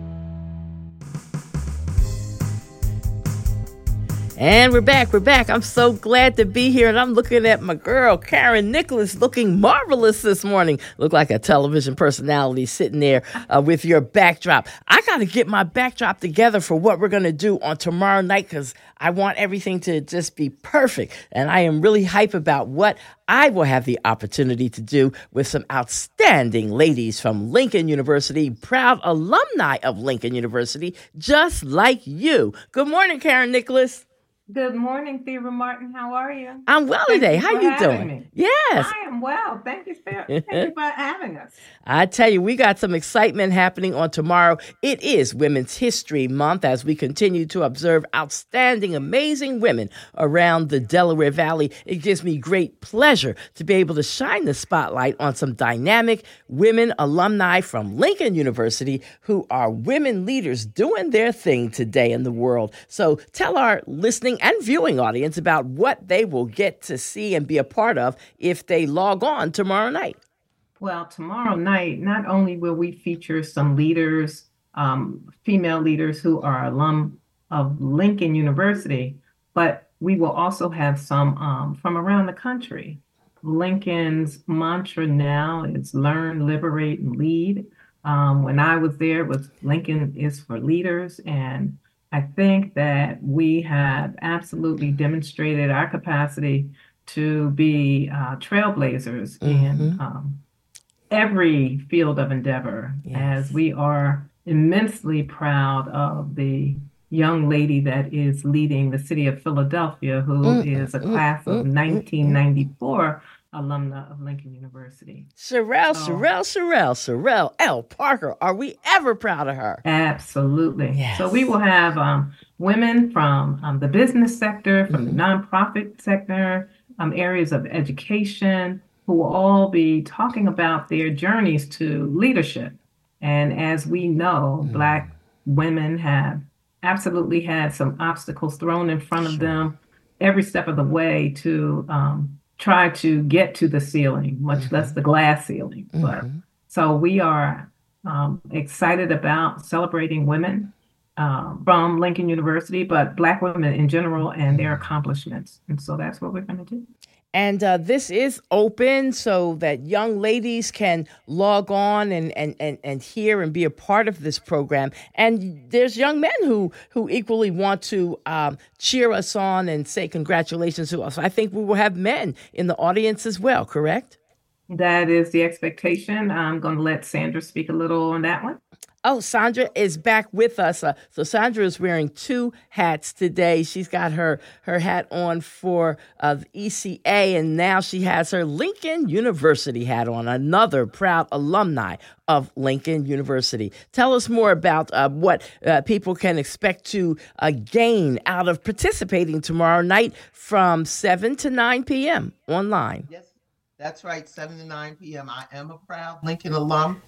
And we're back. I'm so glad to be here. And I'm looking at my girl, Karen Nicholas, looking marvelous this morning. Look like a television personality sitting there with your backdrop. I got to get my backdrop together for what we're going to do on tomorrow night because I want everything to just be perfect. And I am really hype about what I will have the opportunity to do with some outstanding ladies from Lincoln University, proud alumni of Lincoln University, just like you. Good morning, Karen Nicholas. Good morning, Thera Martin. How are you? I'm well today. How you doing? Me. Yes. I am well. Thank you for having us. I tell you, we got some excitement happening on tomorrow. It is Women's History Month as we continue to observe outstanding, amazing women around the Delaware Valley. It gives me great pleasure to be able to shine the spotlight on some dynamic women alumni from Lincoln University who are women leaders doing their thing today in the world. So tell our listening and viewing audience about what they will get to see and be a part of if they log on tomorrow night. Well, tomorrow night, not only will we feature some leaders, female leaders who are alum of Lincoln University, but we will also have some from around the country. Lincoln's mantra now is learn, liberate, and lead. When I was there, it was Lincoln is for leaders, and I think that we have absolutely demonstrated our capacity to be trailblazers in every field of endeavor, as we are immensely proud of the young lady that is leading the city of Philadelphia, who is a class of 1994 alumna of Lincoln University. Sherelle L. Parker. Are we ever proud of her? Absolutely. Yes. So we will have women from the business sector, from the nonprofit sector, areas of education, who will all be talking about their journeys to leadership. And as we know, Black women have absolutely had some obstacles thrown in front of them every step of the way to try to get to the ceiling, much less the glass ceiling. But so we are excited about celebrating women from Lincoln University, but Black women in general and their accomplishments. And so that's what we're going to do. And this is open so that young ladies can log on and hear and be a part of this program. And there's young men who equally want to cheer us on and say congratulations to us. I think we will have men in the audience as well, correct? That is the expectation. I'm going to let Sandra speak a little on that one. Oh, Sandra is back with us. So Sandra is wearing two hats today. She's got her hat on for the ECA, and now she has her Lincoln University hat on, another proud alumni of Lincoln University. Tell us more about what people can expect to gain out of participating tomorrow night from 7 to 9 p.m. online. Yes, that's right, 7 to 9 p.m. I am a proud Lincoln alum.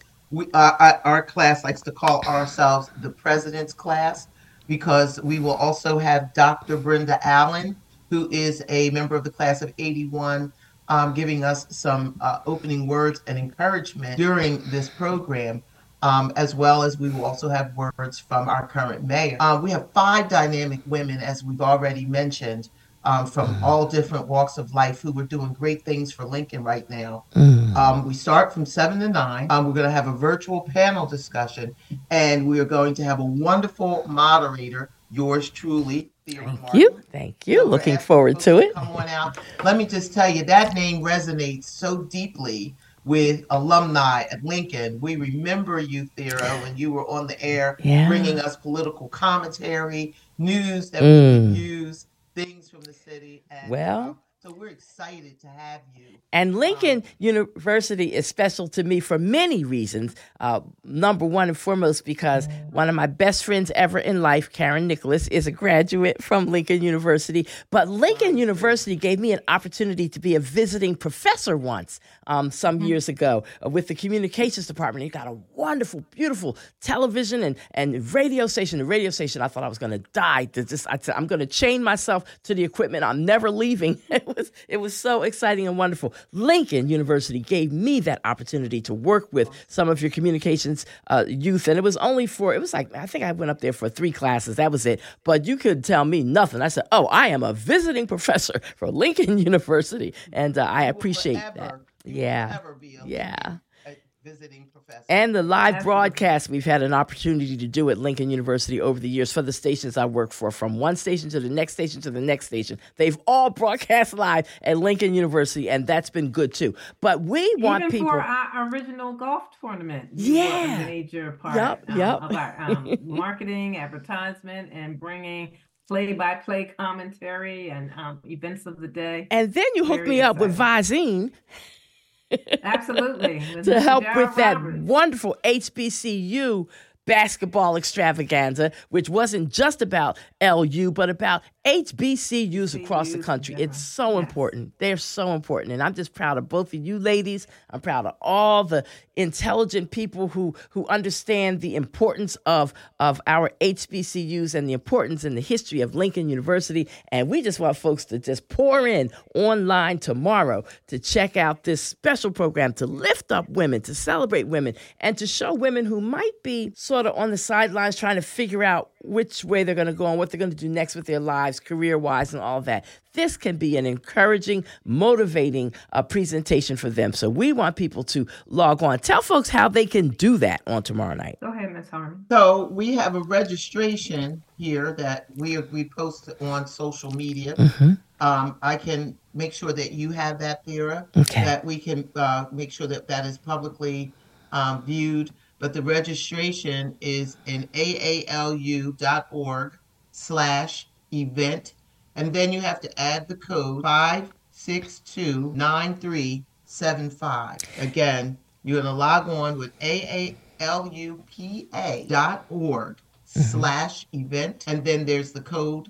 Our class likes to call ourselves the President's Class because we will also have Dr. Brenda Allen, who is a member of the class of 81, giving us some opening words and encouragement during this program, as well as we will also have words from our current mayor. We have 5 dynamic women, as we've already mentioned, from all different walks of life who are doing great things for Lincoln right now. We start from 7 to 9. We're going to have a virtual panel discussion, and we are going to have a wonderful moderator, yours truly, Thera Thank you. Looking forward to it. Come on out. Let me just tell you, that name resonates so deeply with alumni at Lincoln. We remember you, Thera, when you were on the air, bringing us political commentary, news that we could use, things from the city. And, so we're excited to have you. And Lincoln University is special to me for many reasons. Number one and foremost, because one of my best friends ever in life, Karen Nicholas, is a graduate from Lincoln University. But Lincoln University gave me an opportunity to be a visiting professor once, some years ago, with the communications department. You got a wonderful, beautiful television and radio station. The radio station, I thought I was going to die. I said, I'm going to chain myself to the equipment. I'm never leaving. It was so exciting and wonderful. Lincoln University gave me that opportunity to work with some of your communications youth, and it was like, I think I went up there for 3 classes. That was it. But you could tell me nothing. I said, I am a visiting professor for Lincoln University, and I appreciate that. Yeah. Visiting professor. And the live broadcast we've had an opportunity to do at Lincoln University over the years for the stations I work for, from one station to the next station to the next station. They've all broadcast live at Lincoln University, and that's been good too. But we want people... Even for our original golf tournament. Yeah. A major part of our marketing, advertisement, and bringing play-by-play commentary and events of the day. And then you hooked me up with Visine. Absolutely. To help with that wonderful HBCU basketball extravaganza, which wasn't just about LU, but about HBCUs across the country. It's so important. They're so important. And I'm just proud of both of you ladies. I'm proud of all the intelligent people who understand the importance of our HBCUs and the importance and the history of Lincoln University. And we just want folks to just pour in online tomorrow to check out this special program to lift up women, to celebrate women, and to show women who might be sort of on the sidelines trying to figure out which way they're going to go and what they're going to do next with their lives, career-wise and all that. This can be an encouraging, motivating presentation for them. So we want people to log on. Tell folks how they can do that on tomorrow night. Go ahead, Ms. Harmon. So we have a registration here that we post on social media. I can make sure that you have that, Thera, that we can make sure that is publicly viewed. But the registration is in aalu.org/event. And then you have to add the code 5629375. Again, you're going to log on with aalupa.org/event. And then there's the code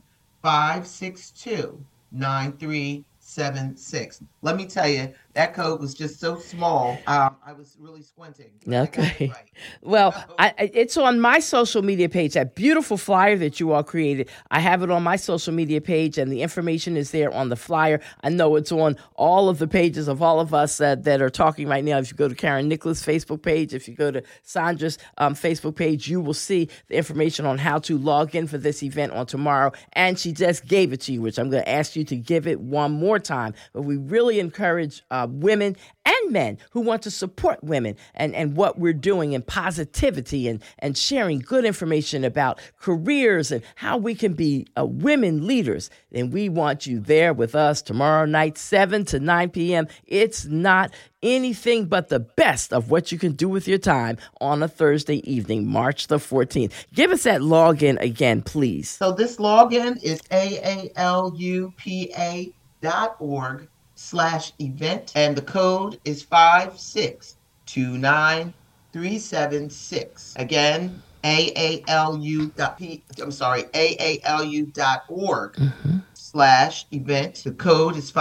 5629376. Let me tell you, that code was just so small. I was really squinting. Okay. Right. Well, it's on my social media page, that beautiful flyer that you all created. I have it on my social media page, and the information is there on the flyer. I know it's on all of the pages of all of us that are talking right now. If you go to Karen Nicholas' Facebook page, if you go to Sandra's Facebook page, you will see the information on how to log in for this event on tomorrow. And she just gave it to you, which I'm going to ask you to give it one more time. But we really encourage women and men who want to support women and what we're doing in positivity and sharing good information about careers and how we can be women leaders. And we want you there with us tomorrow night, 7 to 9 p.m. It's not anything but the best of what you can do with your time on a Thursday evening, March the 14th. Give us that login again, please. So this login is aalupa.org/event, and the code is 5629376. Again, aalu.org/event. The code is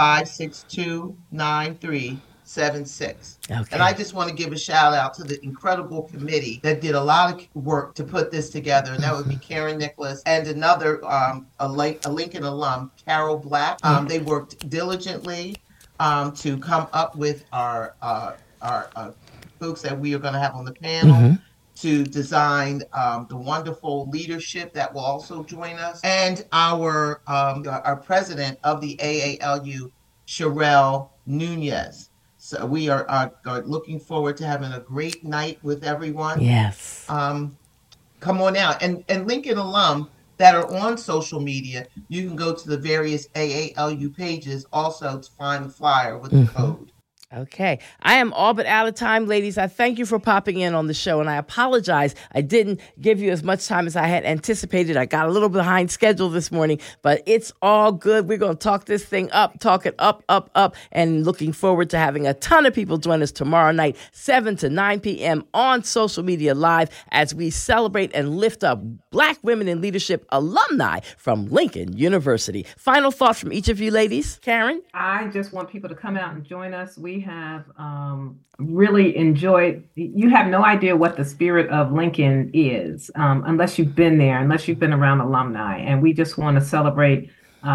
5629376. Okay. And I just want to give a shout out to the incredible committee that did a lot of work to put this together. And that would be Karen Nicholas and another a Lincoln alum, Carol Black. They worked diligently to come up with our folks that we are going to have on the panel, to design the wonderful leadership that will also join us, and our president of the AALU, Sherelle Nunez. So we are looking forward to having a great night with everyone. Yes. Come on out. And Lincoln alum, that are on social media, you can go to the various AALU pages also to find the flyer with the code. Okay. I am all but out of time, ladies. I thank you for popping in on the show, and I apologize. I didn't give you as much time as I had anticipated. I got a little behind schedule this morning, but it's all good. We're going to talk this thing up, talk it up, and looking forward to having a ton of people join us tomorrow night, 7 to 9 p.m. on Social Media Live as we celebrate and lift up Black Women in Leadership alumni from Lincoln University. Final thought from each of you ladies. Karen? I just want people to come out and join us. We have really enjoyed, you have no idea what the spirit of Lincoln is unless you've been there, unless you've been around alumni. And we just want to celebrate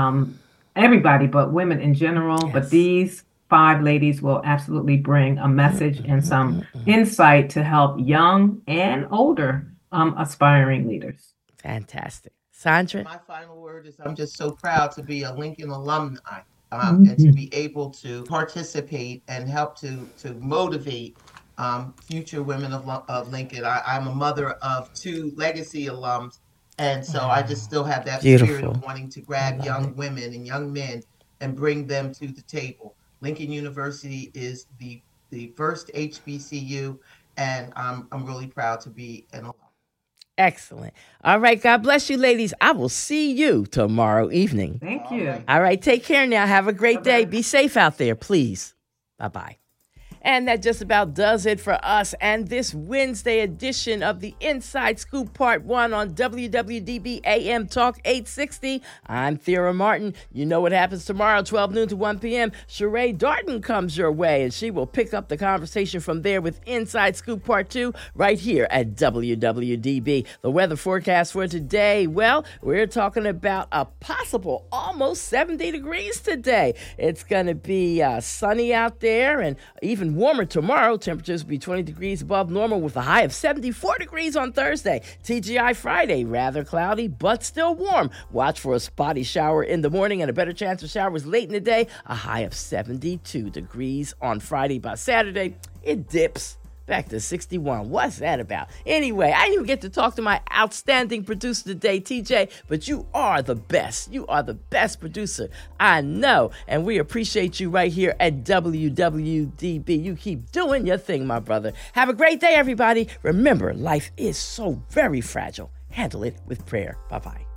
everybody, but women in general. Yes. But these 5 ladies will absolutely bring a message and some insight to help young and older aspiring leaders. Fantastic. Sandra? My final word is I'm just so proud to be a Lincoln alumni. And to be able to participate and help to motivate future women of Lincoln. I'm a mother of 2 legacy alums, and so I just still have that spirit of wanting to grab young women and young men and bring them to the table. Lincoln University is the first HBCU, and I'm really proud to be an alum. Excellent. All right. God bless you, ladies. I will see you tomorrow evening. Thank you. All right. Take care now. Have a great day. Be safe out there, please. Bye-bye. And that just about does it for us and this Wednesday edition of the Inside Scoop Part 1 on WWDB AM Talk 860. I'm Thera Martin. You know what happens tomorrow, 12 noon to 1 p.m. Sheree Darden comes your way, and she will pick up the conversation from there with Inside Scoop Part 2 right here at WWDB. The weather forecast for today, well, we're talking about a possible almost 70 degrees today. It's going to be sunny out there and even warmer tomorrow. Temperatures will be 20 degrees above normal with a high of 74 degrees on Thursday. TGI Friday, rather cloudy, but still warm. Watch for a spotty shower in the morning and a better chance of showers late in the day. A high of 72 degrees on Friday. By Saturday, it dips back to 61. What's that about? Anyway, I didn't even get to talk to my outstanding producer today, TJ, but you are the best. You are the best producer I know, and we appreciate you right here at WWDB. You keep doing your thing, my brother. Have a great day, everybody. Remember, life is so very fragile. Handle it with prayer. Bye-bye.